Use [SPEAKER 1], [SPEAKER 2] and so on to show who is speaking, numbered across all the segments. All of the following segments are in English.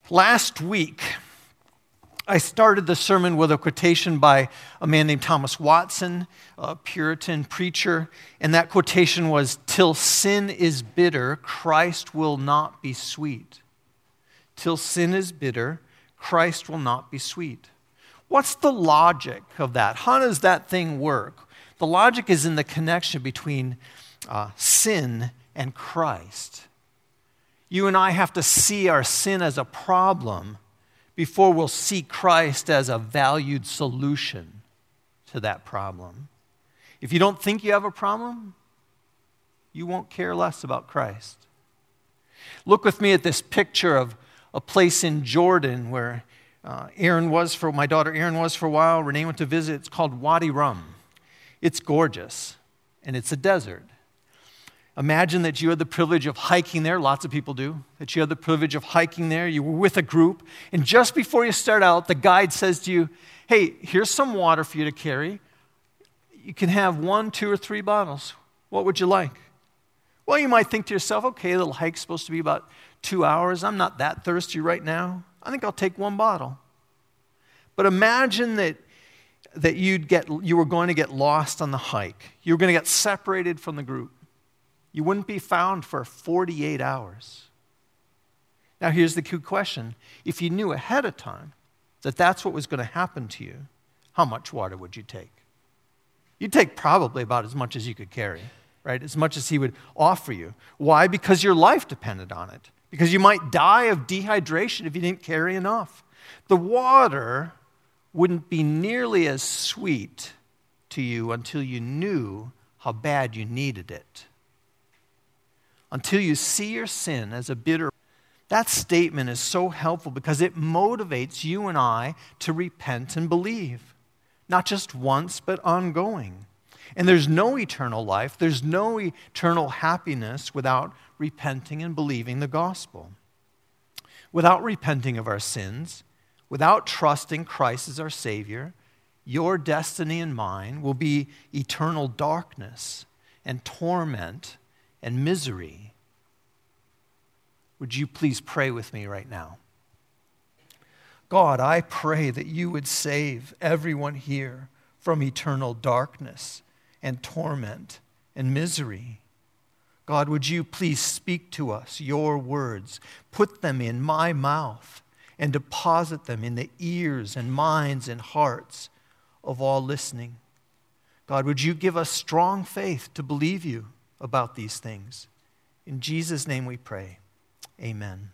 [SPEAKER 1] Last week, I started the sermon with a quotation by a man named Thomas Watson, a Puritan preacher, and that quotation was, "Till sin is bitter, Christ will not be sweet." Till sin is bitter, Christ will not be sweet. What's the logic of that? How does that thing work? The logic is in the connection between sin and Christ. You and I have to see our sin as a problem before we'll see Christ as a valued solution to that problem. If you don't think you have a problem, you won't care less about Christ. Look with me at this picture of a place in Jordan where my daughter Erin was for a while. Renee went to visit. It's called Wadi Rum. It's gorgeous, and it's a desert. Imagine that you had the privilege of hiking there. Lots of people do. That you had the privilege of hiking there. You were with a group. And just before you start out, the guide says to you, "Hey, here's some water for you to carry. You can have 1, 2, or 3 bottles. What would you like?" Well, you might think to yourself, okay, the hike's supposed to be about 2 hours. I'm not that thirsty right now. I think I'll take 1 bottle. But imagine that you were going to get lost on the hike. You were going to get separated from the group. You wouldn't be found for 48 hours. Now here's the key question. If you knew ahead of time that that's what was going to happen to you, how much water would you take? You'd take probably about as much as you could carry, right? As much as he would offer you. Why? Because your life depended on it. Because you might die of dehydration if you didn't carry enough. The water wouldn't be nearly as sweet to you until you knew how bad you needed it. Until you see your sin as a bitter. That statement is so helpful because it motivates you and I to repent and believe. Not just once, but ongoing. And there's no eternal life, there's no eternal happiness without repenting and believing the gospel. Without repenting of our sins, without trusting Christ as our Savior, your destiny and mine will be eternal darkness and torment and misery. Would you please pray with me right now? God, I pray that you would save everyone here from eternal darkness and torment and misery. God, would you please speak to us your words, put them in my mouth, and deposit them in the ears and minds and hearts of all listening. God, would you give us strong faith to believe you about these things? In Jesus' name we pray. Amen.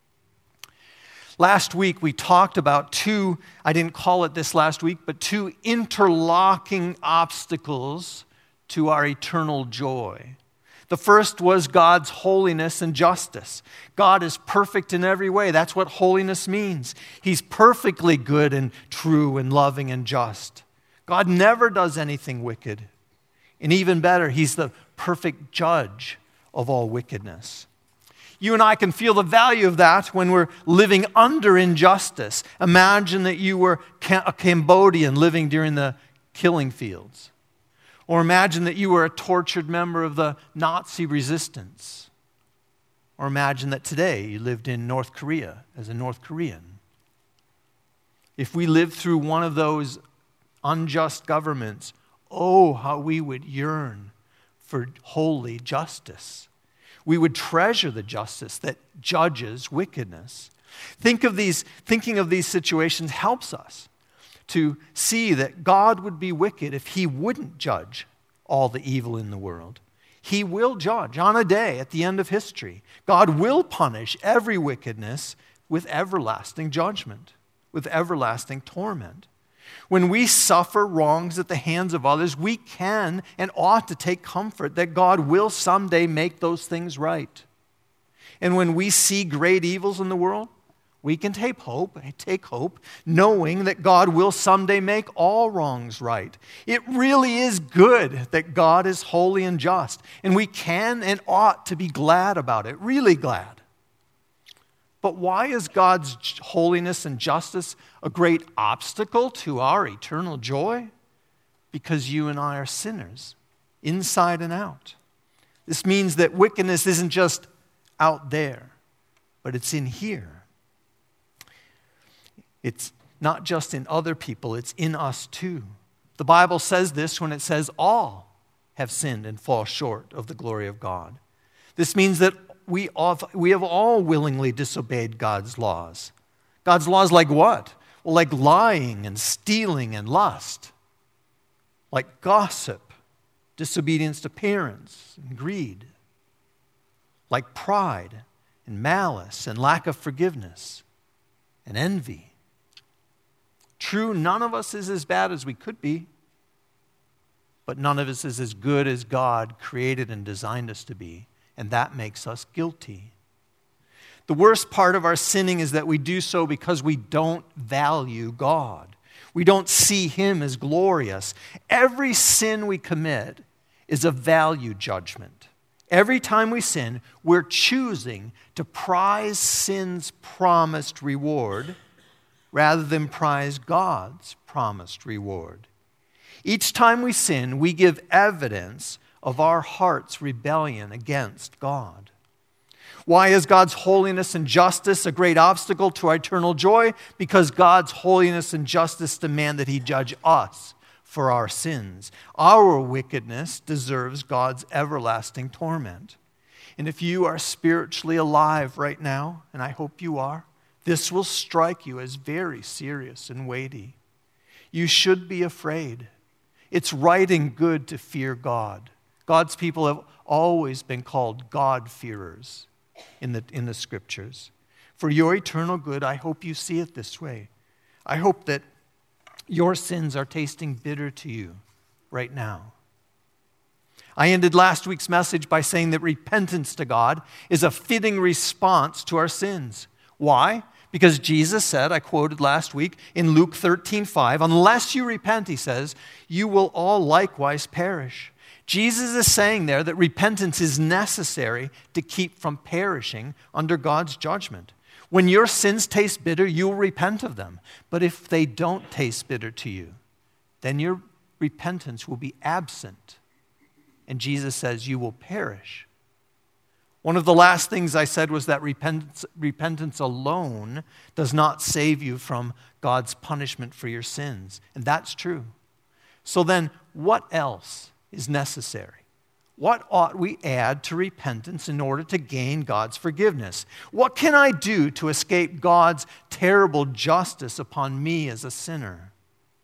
[SPEAKER 1] Last week we talked about I didn't call it this last week, but 2 interlocking obstacles to our eternal joy. The first was God's holiness and justice. God is perfect in every way. That's what holiness means. He's perfectly good and true and loving and just. God never does anything wicked. And even better, he's the perfect judge of all wickedness. You and I can feel the value of that when we're living under injustice. Imagine that you were a Cambodian living during the killing fields. Or imagine that you were a tortured member of the Nazi resistance. Or imagine that today you lived in North Korea as a North Korean. If we lived through one of those unjust governments, oh, how we would yearn for holy justice. We would treasure the justice that judges wickedness. Thinking of these situations helps us to see that God would be wicked if he wouldn't judge all the evil in the world. He will judge on a day at the end of history. God will punish every wickedness with everlasting judgment, with everlasting torment. When we suffer wrongs at the hands of others, we can and ought to take comfort that God will someday make those things right. And when we see great evils in the world, we can take hope, knowing that God will someday make all wrongs right. It really is good that God is holy and just, and we can and ought to be glad about it, really glad. But why is God's holiness and justice a great obstacle to our eternal joy? Because you and I are sinners, inside and out. This means that wickedness isn't just out there, but it's in here. It's not just in other people, it's in us too. The Bible says this when it says all have sinned and fall short of the glory of God. This means that we have all willingly disobeyed God's laws. God's laws like what? Well, like lying and stealing and lust. Like gossip, disobedience to parents and greed. Like pride and malice and lack of forgiveness and envy. True, none of us is as bad as we could be, but none of us is as good as God created and designed us to be, and that makes us guilty. The worst part of our sinning is that we do so because we don't value God. We don't see Him as glorious. Every sin we commit is a value judgment. Every time we sin, we're choosing to prize sin's promised reward rather than prize God's promised reward. Each time we sin, we give evidence of our heart's rebellion against God. Why is God's holiness and justice a great obstacle to our eternal joy? Because God's holiness and justice demand that He judge us for our sins. Our wickedness deserves God's everlasting torment. And if you are spiritually alive right now, and I hope you are, this will strike you as very serious and weighty. You should be afraid. It's right and good to fear God. God's people have always been called God-fearers in the Scriptures. For your eternal good, I hope you see it this way. I hope that your sins are tasting bitter to you right now. I ended last week's message by saying that repentance to God is a fitting response to our sins. Why? Because Jesus said, I quoted last week in Luke 13:5, unless you repent, He says, you will all likewise perish. Jesus is saying there that repentance is necessary to keep from perishing under God's judgment. When your sins taste bitter, you'll repent of them. But if they don't taste bitter to you, then your repentance will be absent. And Jesus says you will perish. One of the last things I said was that repentance alone does not save you from God's punishment for your sins. And that's true. So then, what else is necessary? What ought we add to repentance in order to gain God's forgiveness? What can I do to escape God's terrible justice upon me as a sinner?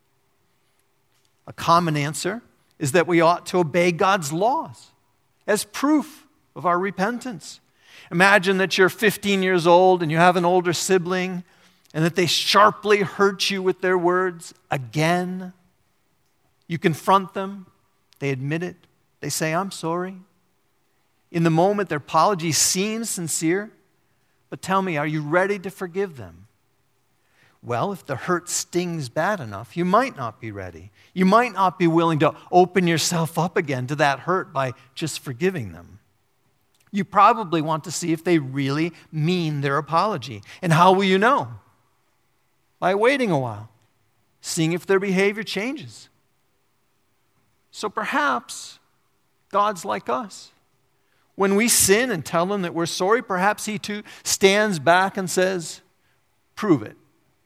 [SPEAKER 1] A common answer is that we ought to obey God's laws as proof of our repentance. Imagine that you're 15 years old and you have an older sibling and that they sharply hurt you with their words again. You confront them. They admit it. They say, I'm sorry. In the moment, their apology seems sincere, but tell me, are you ready to forgive them? Well, if the hurt stings bad enough, you might not be ready. You might not be willing to open yourself up again to that hurt by just forgiving them. You probably want to see if they really mean their apology. And how will you know? By waiting a while, seeing if their behavior changes. So perhaps God's like us. When we sin and tell Him that we're sorry, perhaps He too stands back and says, prove it.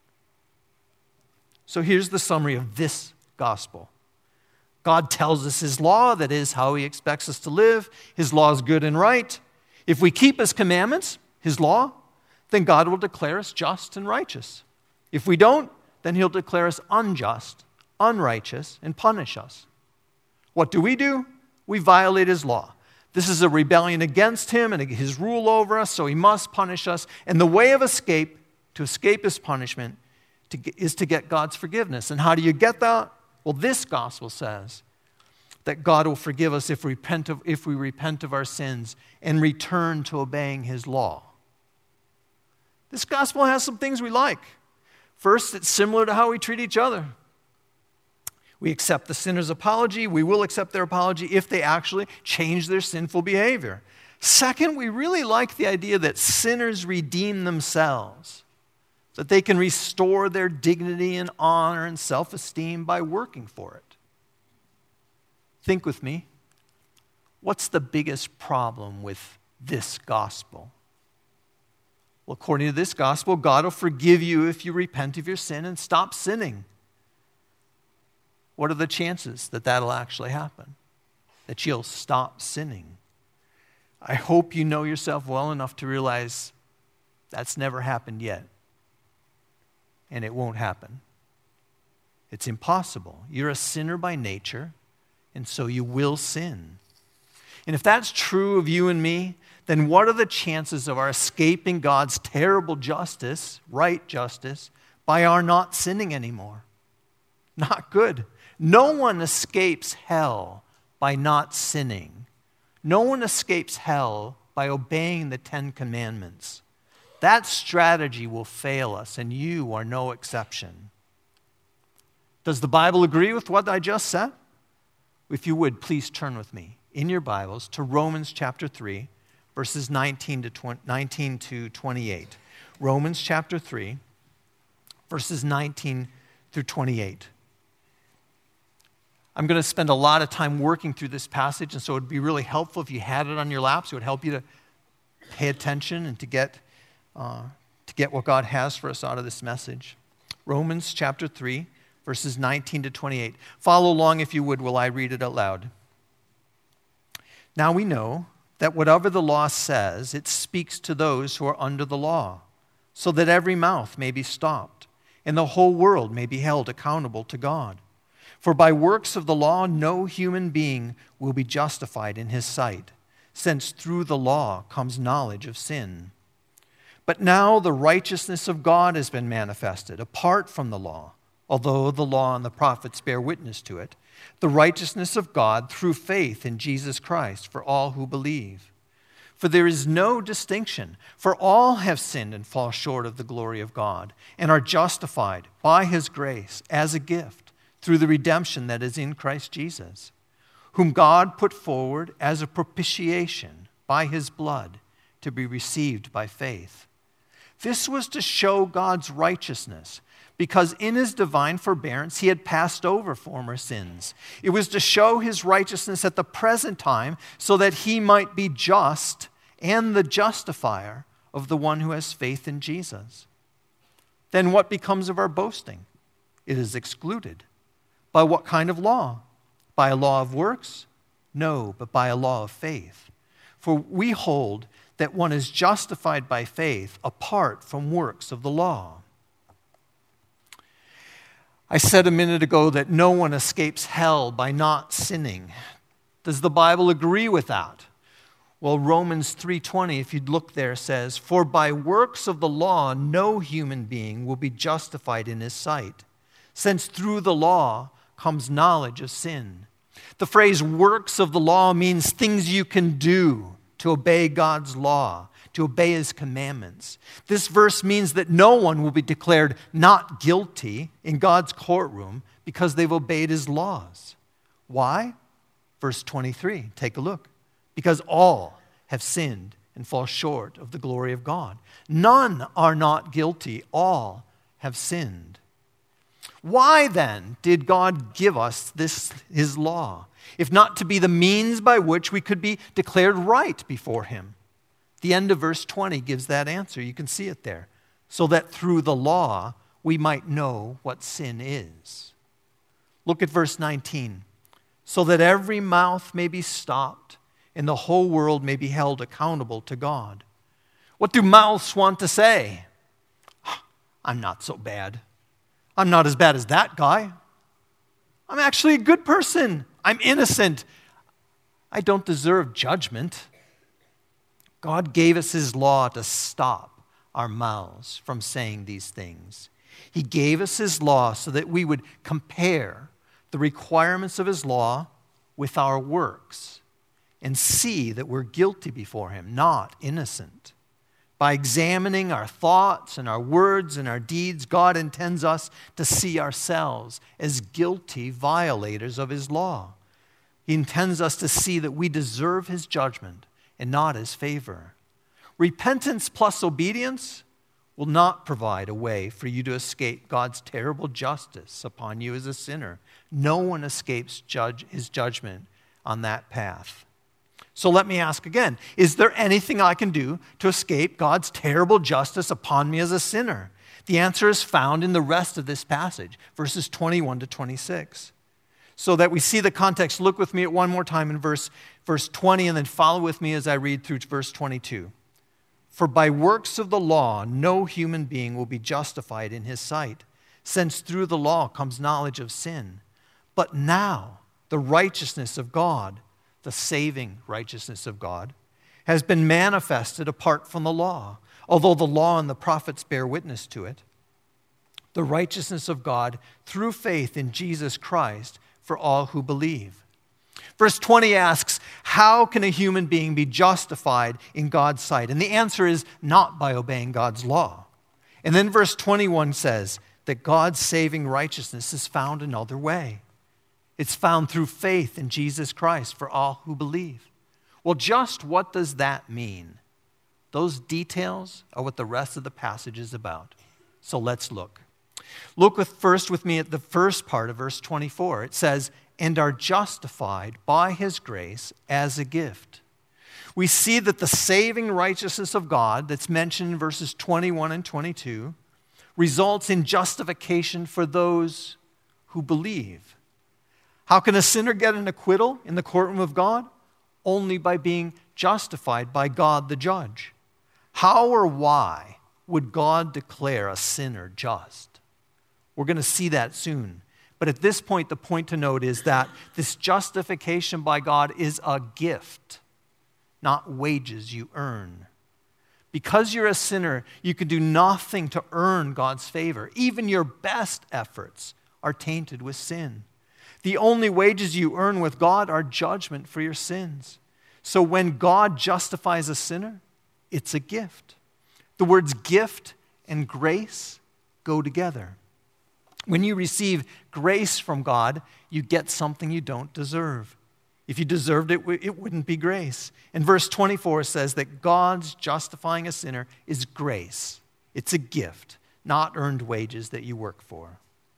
[SPEAKER 1] So here's the summary of this gospel. God tells us His law, that is how He expects us to live. His law is good and right. If we keep His commandments, His law, then God will declare us just and righteous. If we don't, then He'll declare us unjust, unrighteous, and punish us. What do? We violate His law. This is a rebellion against Him and His rule over us, so He must punish us. And the way of escape, to escape His punishment, is to get God's forgiveness. And how do you get that? Well, this gospel says that God will forgive us if we repent of our sins and return to obeying His law. This gospel has some things we like. First, it's similar to how we treat each other. We accept the sinner's apology. We will accept their apology if they actually change their sinful behavior. Second, we really like the idea that sinners redeem themselves, that they can restore their dignity and honor and self-esteem by working for it. Think with me. What's the biggest problem with this gospel? Well, according to this gospel, God will forgive you if you repent of your sin and stop sinning. What are the chances that that'll actually happen? That you'll stop sinning? I hope you know yourself well enough to realize that's never happened yet. And it won't happen. It's impossible. You're a sinner by nature, and so you will sin. And if that's true of you and me, then what are the chances of our escaping God's terrible justice, right justice, by our not sinning anymore? Not good. No one escapes hell by not sinning. No one escapes hell by obeying the 10 Commandments. That strategy will fail us, and you are no exception. Does the Bible agree with what I just said? If you would, please turn with me in your Bibles to Romans chapter 3, verses 19 to 28. Romans chapter 3, verses 19 through 28. I'm going to spend a lot of time working through this passage, and so it would be really helpful if you had it on your laps. It would help you to pay attention and to get what God has for us out of this message. Romans chapter 3, verses 19 to 28. Follow along if you would while I read it out loud. Now we know that whatever the law says, it speaks to those who are under the law, so that every mouth may be stopped, and the whole world may be held accountable to God. For by works of the law, no human being will be justified in his sight, since through the law comes knowledge of sin. But now the righteousness of God has been manifested, apart from the law, although the law and the prophets bear witness to it, the righteousness of God through faith in Jesus Christ for all who believe. For there is no distinction, for all have sinned and fall short of the glory of God, and are justified by his grace as a gift, through the redemption that is in Christ Jesus, whom God put forward as a propitiation by his blood to be received by faith. This was to show God's righteousness, because in his divine forbearance he had passed over former sins. It was to show his righteousness at the present time, so that he might be just and the justifier of the one who has faith in Jesus. Then what becomes of our boasting? It is excluded. By what kind of law? By a law of works? No, but by a law of faith. For we hold that one is justified by faith apart from works of the law. I said a minute ago that no one escapes hell by not sinning. Does the Bible agree with that? Well, Romans 3:20, if you'd look there, says, "For by works of the law no human being will be justified in his sight, since through the law comes knowledge of sin." The phrase works of the law means things you can do to obey God's law, to obey his commandments. This verse means that no one will be declared not guilty in God's courtroom because they've obeyed his laws. Why? Verse 23, take a look. Because all have sinned and fall short of the glory of God. None are not guilty. All have sinned. Why then did God give us his law, if not to be the means by which we could be declared right before him? The end of verse 20 gives that answer. You can see it there. So that through the law we might know what sin is. Look at verse 19. So that every mouth may be stopped and the whole world may be held accountable to God. What do mouths want to say? I'm not so bad. I'm not as bad as that guy. I'm actually a good person. I'm innocent. I don't deserve judgment. God gave us his law to stop our mouths from saying these things. He gave us his law so that we would compare the requirements of his law with our works and see that we're guilty before him, not innocent. By examining our thoughts and our words and our deeds, God intends us to see ourselves as guilty violators of his law. He intends us to see that we deserve his judgment and not his favor. Repentance plus obedience will not provide a way for you to escape God's terrible justice upon you as a sinner. No one escapes his judgment on that path. So let me ask again, is there anything I can do to escape God's terrible justice upon me as a sinner? The answer is found in the rest of this passage, verses 21 to 26. So that we see the context, look with me at one more time in verse 20 and then follow with me as I read through verse 22. For by works of the law, no human being will be justified in his sight, since through the law comes knowledge of sin. But now the righteousness of God, the saving righteousness of God, has been manifested apart from the law, although the law and the prophets bear witness to it. The righteousness of God through faith in Jesus Christ for all who believe. Verse 20 asks, how can a human being be justified in God's sight? And the answer is not by obeying God's law. And then verse 21 says that God's saving righteousness is found another way. It's found through faith in Jesus Christ for all who believe. Well, just what does that mean? Those details are what the rest of the passage is about. So let's look. Look first with me at the first part of verse 24. It says, and are justified by his grace as a gift. We see that the saving righteousness of God that's mentioned in verses 21 and 22 results in justification for those who believe. How can a sinner get an acquittal in the courtroom of God? Only by being justified by God the judge. How or why would God declare a sinner just? We're going to see that soon. But at this point, the point to note is that this justification by God is a gift, not wages you earn. Because you're a sinner, you can do nothing to earn God's favor. Even your best efforts are tainted with sin. The only wages you earn with God are judgment for your sins. So when God justifies a sinner, it's a gift. The words gift and grace go together. When you receive grace from God, you get something you don't deserve. If you deserved it, it wouldn't be grace. And verse 24 says that God's justifying a sinner is grace. It's a gift, not earned wages that you work for.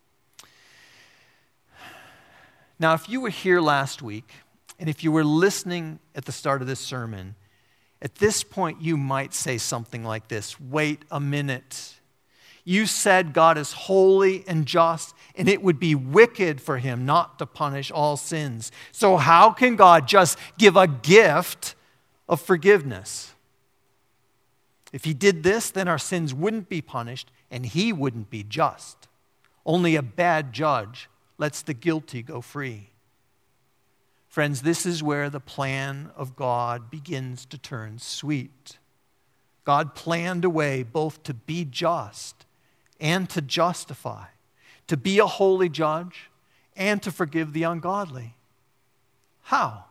[SPEAKER 1] Now, if you were here last week, and if you were listening at the start of this sermon, at this point you might say something like this, wait a minute. You said God is holy and just, and it would be wicked for him not to punish all sins. So how can God just give a gift of forgiveness? If he did this, then our sins wouldn't be punished, and he wouldn't be just. Only a bad judge lets the guilty go free. Friends, this is where the plan of God begins to turn sweet. God planned a way both to be just and to justify, to be a holy judge and to forgive the ungodly. How?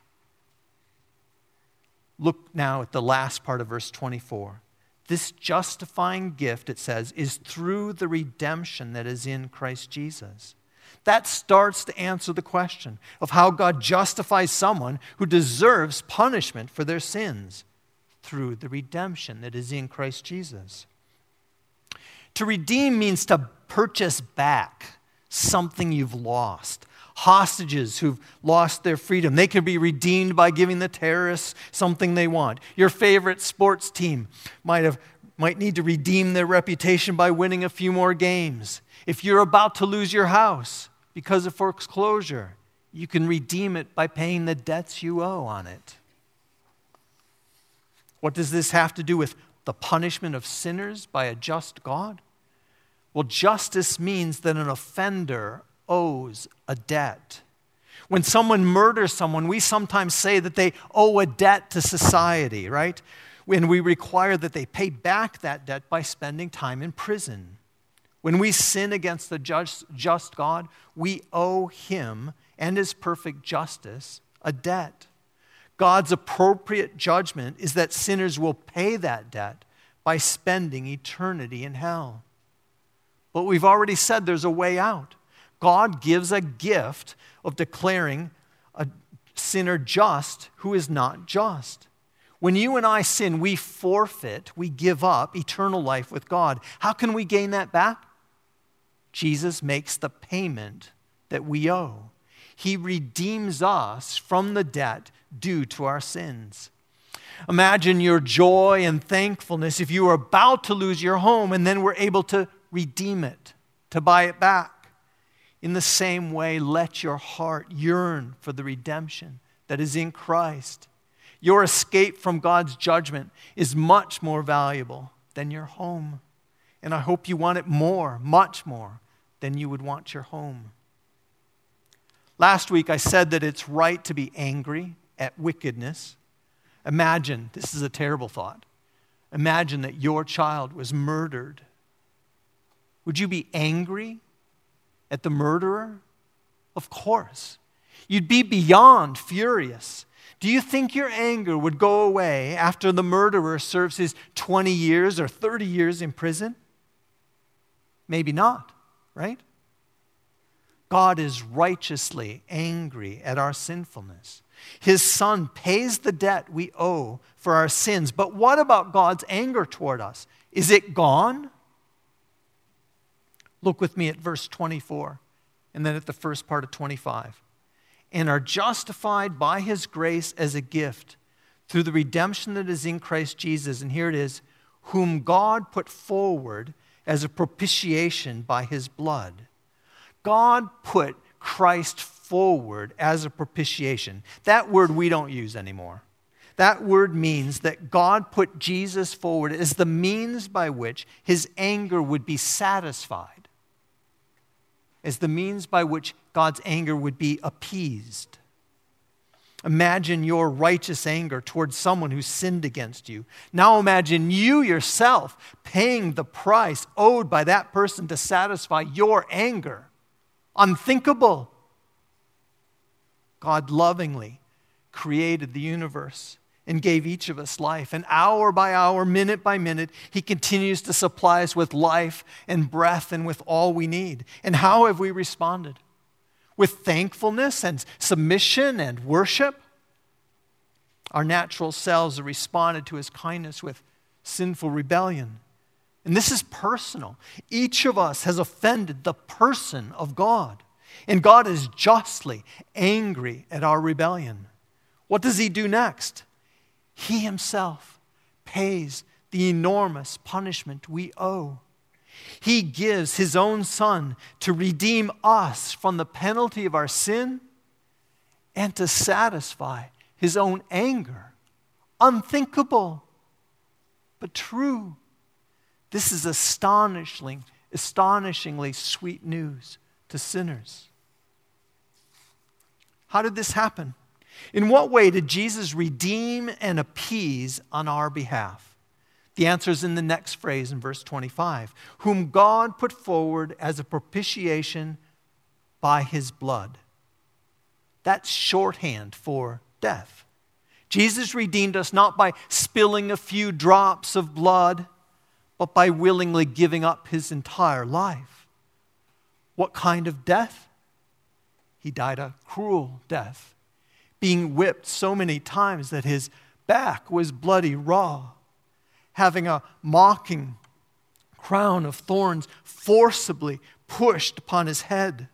[SPEAKER 1] Look now at the last part of verse 24. This justifying gift, it says, is through the redemption that is in Christ Jesus. That starts to answer the question of how God justifies someone who deserves punishment for their sins through the redemption that is in Christ Jesus. To redeem means to purchase back something you've lost. Hostages who've lost their freedom, they can be redeemed by giving the terrorists something they want. Your favorite sports team might need to redeem their reputation by winning a few more games. If you're about to lose your house because of foreclosure, you can redeem it by paying the debts you owe on it. What does this have to do with the punishment of sinners by a just God? Well, justice means that an offender owes a debt. When someone murders someone, we sometimes say that they owe a debt to society, right? When we require that they pay back that debt by spending time in prison. When we sin against the just God, we owe him and his perfect justice a debt. God's appropriate judgment is that sinners will pay that debt by spending eternity in hell. But we've already said there's a way out. God gives a gift of declaring a sinner just who is not just. When you and I sin, we forfeit, we give up eternal life with God. How can we gain that back? Jesus makes the payment that we owe. He redeems us from the debt due to our sins. Imagine your joy and thankfulness if you were about to lose your home and then were able to redeem it, to buy it back. In the same way, let your heart yearn for the redemption that is in Christ. Your escape from God's judgment is much more valuable than your home. And I hope you want it more, much more, than you would want your home. Last week I said that it's right to be angry at wickedness. Imagine, this is a terrible thought, imagine that your child was murdered. Would you be angry at the murderer? Of course. You'd be beyond furious. Do you think your anger would go away after the murderer serves his 20 years or 30 years in prison? Maybe not, right? God is righteously angry at our sinfulness. His Son pays the debt we owe for our sins. But what about God's anger toward us? Is it gone? Look with me at verse 24 and then at the first part of 25. And are justified by His grace as a gift through the redemption that is in Christ Jesus. And here it is, whom God put forward as a propitiation by His blood. God put Christ forward as a propitiation. That word we don't use anymore. That word means that God put Jesus forward as the means by which His anger would be satisfied, as the means by which God's anger would be appeased. Imagine your righteous anger towards someone who sinned against you. Now imagine you yourself paying the price owed by that person to satisfy your anger. Unthinkable. God lovingly created the universe and gave each of us life. And hour by hour, minute by minute, He continues to supply us with life and breath and with all we need. And how have we responded? With thankfulness and submission and worship? Our natural selves have responded to His kindness with sinful rebellion. And this is personal. Each of us has offended the person of God. And God is justly angry at our rebellion. What does He do next? He Himself pays the enormous punishment we owe. He gives His own Son to redeem us from the penalty of our sin and to satisfy His own anger. Unthinkable, but true. This is astonishingly sweet news to sinners. How did this happen? In what way did Jesus redeem and appease on our behalf? The answer is in the next phrase in verse 25. Whom God put forward as a propitiation by His blood. That's shorthand for death. Jesus redeemed us not by spilling a few drops of blood, but by willingly giving up His entire life. What kind of death? He died a cruel death, being whipped so many times that His back was bloody raw, having a mocking crown of thorns forcibly pushed upon His head,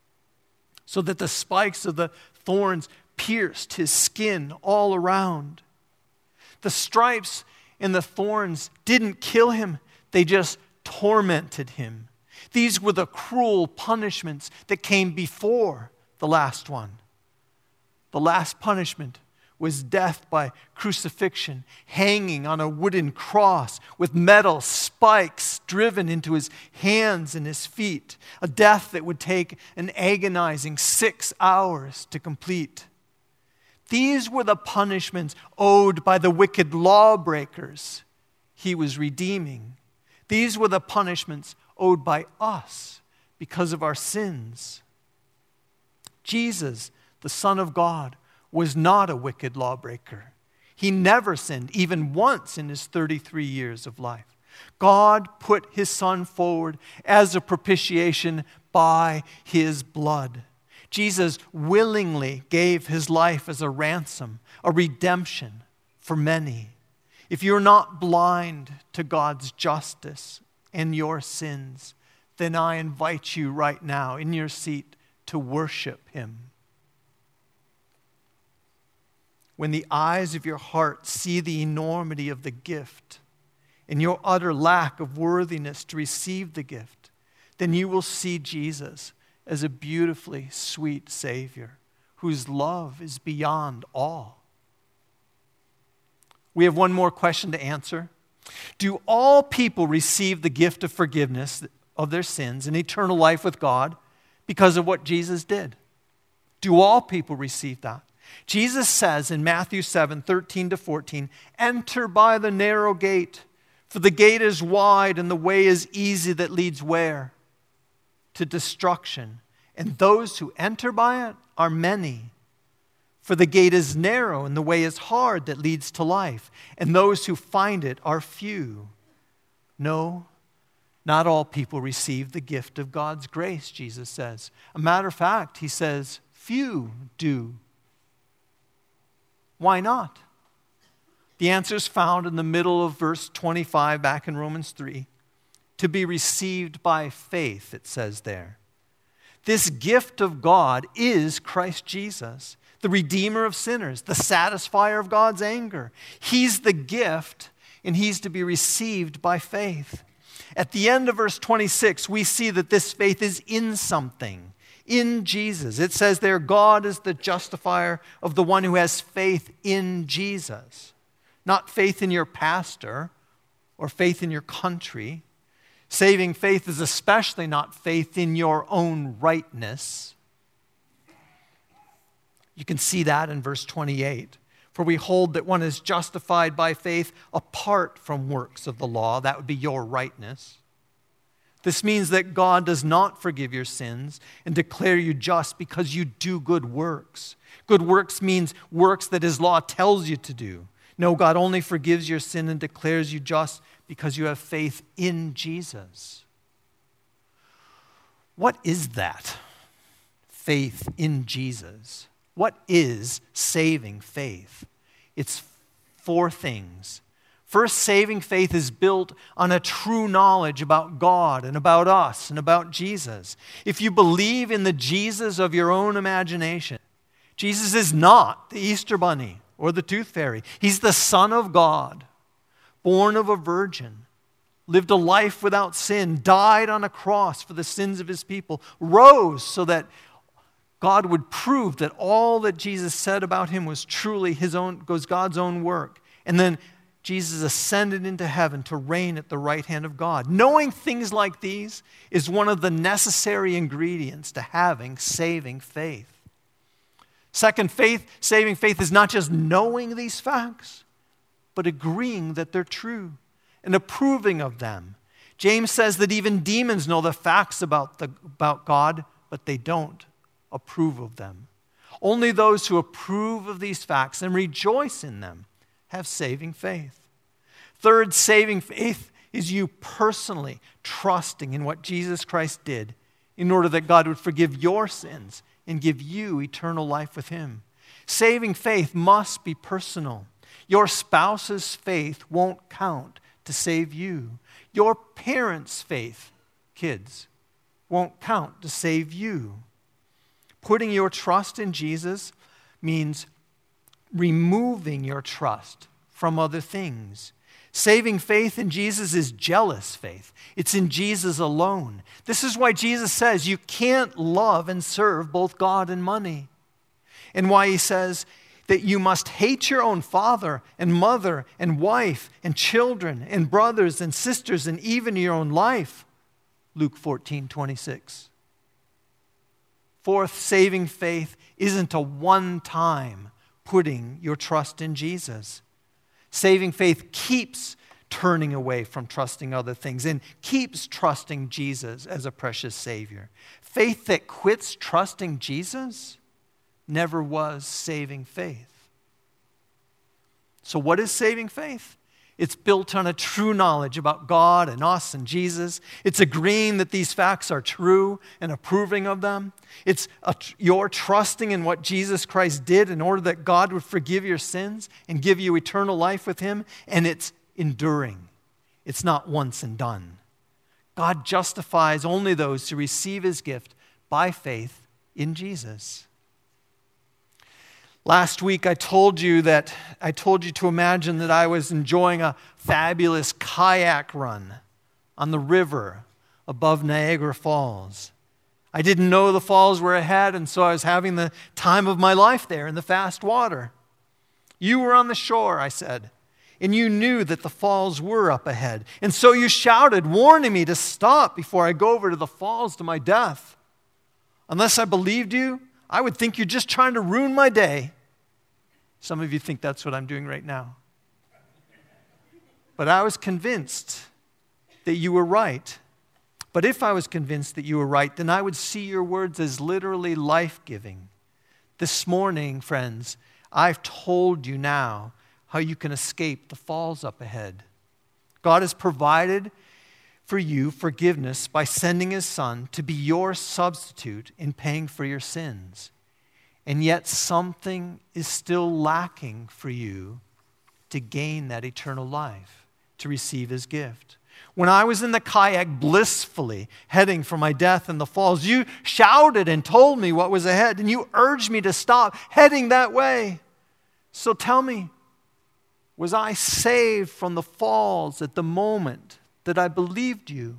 [SPEAKER 1] so that the spikes of the thorns pierced His skin all around. The stripes and the thorns didn't kill Him, they just tormented Him. These were the cruel punishments that came before the last one. The last punishment was death by crucifixion, hanging on a wooden cross with metal spikes driven into His hands and His feet, a death that would take an agonizing 6 hours to complete. These were the punishments owed by the wicked lawbreakers He was redeeming. These were the punishments owed by us because of our sins. Jesus, the Son of God, was not a wicked lawbreaker. He never sinned, even once in His 33 years of life. God put His Son forward as a propitiation by His blood. Jesus willingly gave His life as a ransom, a redemption for many. If you're not blind to God's justice and your sins, then I invite you right now in your seat to worship Him. when the eyes of your heart see the enormity of the gift and your utter lack of worthiness to receive the gift, then you will see Jesus as a beautifully sweet Savior whose love is beyond all. We have one more question to answer. Do all people receive the gift of forgiveness of their sins and eternal life with God because of what Jesus did? Do all people receive that? Jesus says in Matthew 7:13-14, "Enter by the narrow gate, for the gate is wide and the way is easy that leads where? To destruction. And those who enter by it are many. For the gate is narrow and the way is hard that leads to life, and those who find it are few." No, not all people receive the gift of God's grace, Jesus says. A matter of fact, he says, few do. Why not? The answer is found in the middle of verse 25 back in Romans 3. To be received by faith, it says there. This gift of God is Christ Jesus, the Redeemer of sinners, the satisfier of God's anger. He's the gift, and he's to be received by faith. At the end of verse 26, we see that this faith is in something, in Jesus. It says there, God is the justifier of the one who has faith in Jesus. Not faith in your pastor or faith in your country. Saving faith is especially not faith in your own rightness. You can see that in verse 28. For we hold that one is justified by faith apart from works of the law. That would be your rightness. This means that God does not forgive your sins and declare you just because you do good works. Good works means works that his law tells you to do. No, God only forgives your sin and declares you just because you have faith in Jesus. What is that? Faith in Jesus. What is saving faith? It's four things. First, saving faith is built on a true knowledge about God and about us and about Jesus. If you believe in the Jesus of your own imagination, Jesus is not the Easter Bunny or the Tooth Fairy. He's the Son of God, born of a virgin, lived a life without sin, died on a cross for the sins of his people, rose so that God would prove that all that Jesus said about him was truly was God's own work. And then Jesus ascended into heaven to reign at the right hand of God. Knowing things like these is one of the necessary ingredients to having saving faith. Second, saving faith is not just knowing these facts, but agreeing that they're true and approving of them. James says that even demons know the facts about God, but they don't approve of them. Only those who approve of these facts and rejoice in them have saving faith. Third, saving faith is you personally trusting in what Jesus Christ did in order that God would forgive your sins and give you eternal life with him. Saving faith must be personal. Your spouse's faith won't count to save you. Your parents' faith, kids, won't count to save you. Putting your trust in Jesus means removing your trust from other things. Saving faith in Jesus is jealous faith. It's in Jesus alone. This is why Jesus says you can't love and serve both God and money. And why he says that you must hate your own father and mother and wife and children and brothers and sisters and even your own life. Luke 14:26. Fourth, saving faith isn't a one-time putting your trust in Jesus. Saving faith keeps turning away from trusting other things and keeps trusting Jesus as a precious Savior. Faith that quits trusting Jesus never was saving faith. So what is saving faith? It's built on a true knowledge about God and us and Jesus. It's agreeing that these facts are true and approving of them. It's your trusting in what Jesus Christ did in order that God would forgive your sins and give you eternal life with him. And it's enduring. It's not once and done. God justifies only those who receive his gift by faith in Jesus. Last week I told you to imagine that I was enjoying a fabulous kayak run on the river above Niagara Falls. I didn't know the falls were ahead, and so I was having the time of my life there in the fast water. You were on the shore, I said, and you knew that the falls were up ahead. And so you shouted, warning me to stop before I go over to the falls to my death. Unless I believed you, I would think you're just trying to ruin my day. Some of you think that's what I'm doing right now. But I was convinced that you were right. But if I was convinced that you were right, then I would see your words as literally life-giving. This morning, friends, I've told you now how you can escape the falls up ahead. God has provided for you forgiveness by sending His Son to be your substitute in paying for your sins. And yet something is still lacking for you to gain that eternal life, to receive His gift. When I was in the kayak blissfully heading for my death in the falls, you shouted and told me what was ahead, and you urged me to stop heading that way. So tell me, was I saved from the falls at the moment that I believed you?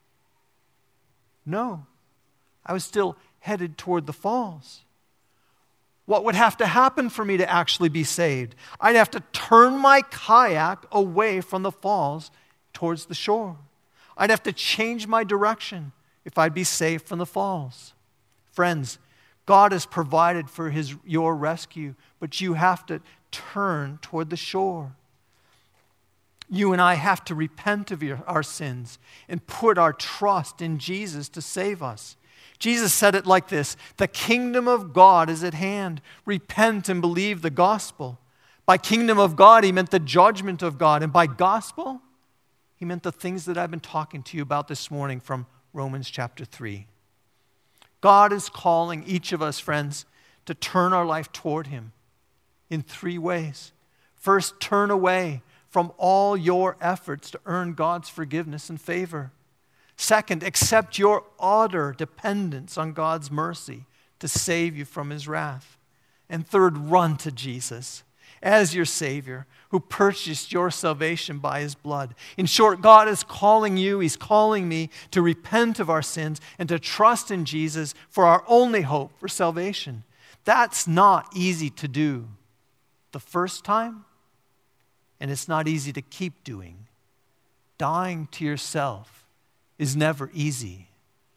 [SPEAKER 1] No, I was still headed toward the falls. What would have to happen for me to actually be saved? I'd have to turn my kayak away from the falls towards the shore. I'd have to change my direction if I'd be saved from the falls. Friends, God has provided for your rescue, but you have to turn toward the shore. You and I have to repent of our sins and put our trust in Jesus to save us. Jesus said it like this: the kingdom of God is at hand. Repent and believe the gospel. By kingdom of God, He meant the judgment of God. And by gospel, He meant the things that I've been talking to you about this morning from Romans chapter 3. God is calling each of us, friends, to turn our life toward Him in 3 ways. First, turn away from all your efforts to earn God's forgiveness and favor. Second, accept your utter dependence on God's mercy to save you from His wrath. And third, run to Jesus as your Savior who purchased your salvation by His blood. In short, God is calling you, He's calling me to repent of our sins and to trust in Jesus for our only hope for salvation. That's not easy to do the first time, and it's not easy to keep doing. Dying to yourself is never easy.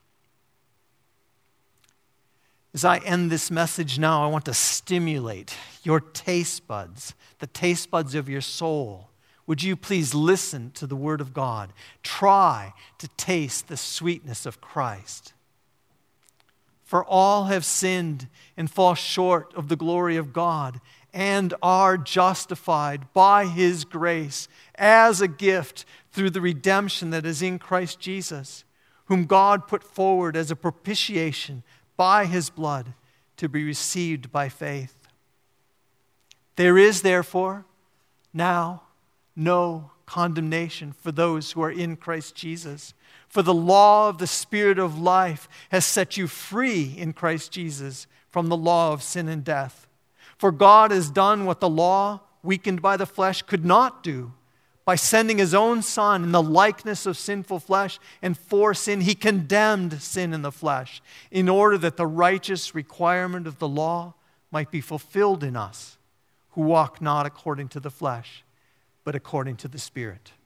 [SPEAKER 1] As I end this message now, I want to stimulate your taste buds, the taste buds of your soul. Would you please listen to the Word of God? Try to taste the sweetness of Christ. For all have sinned and fall short of the glory of God and are justified by His grace as a gift through the redemption that is in Christ Jesus, whom God put forward as a propitiation by His blood to be received by faith. There is therefore now no condemnation for those who are in Christ Jesus. For the law of the Spirit of life has set you free in Christ Jesus from the law of sin and death. For God has done what the law, weakened by the flesh, could not do. By sending His own Son in the likeness of sinful flesh, and for sin, He condemned sin in the flesh, in order that the righteous requirement of the law might be fulfilled in us, who walk not according to the flesh, but according to the Spirit.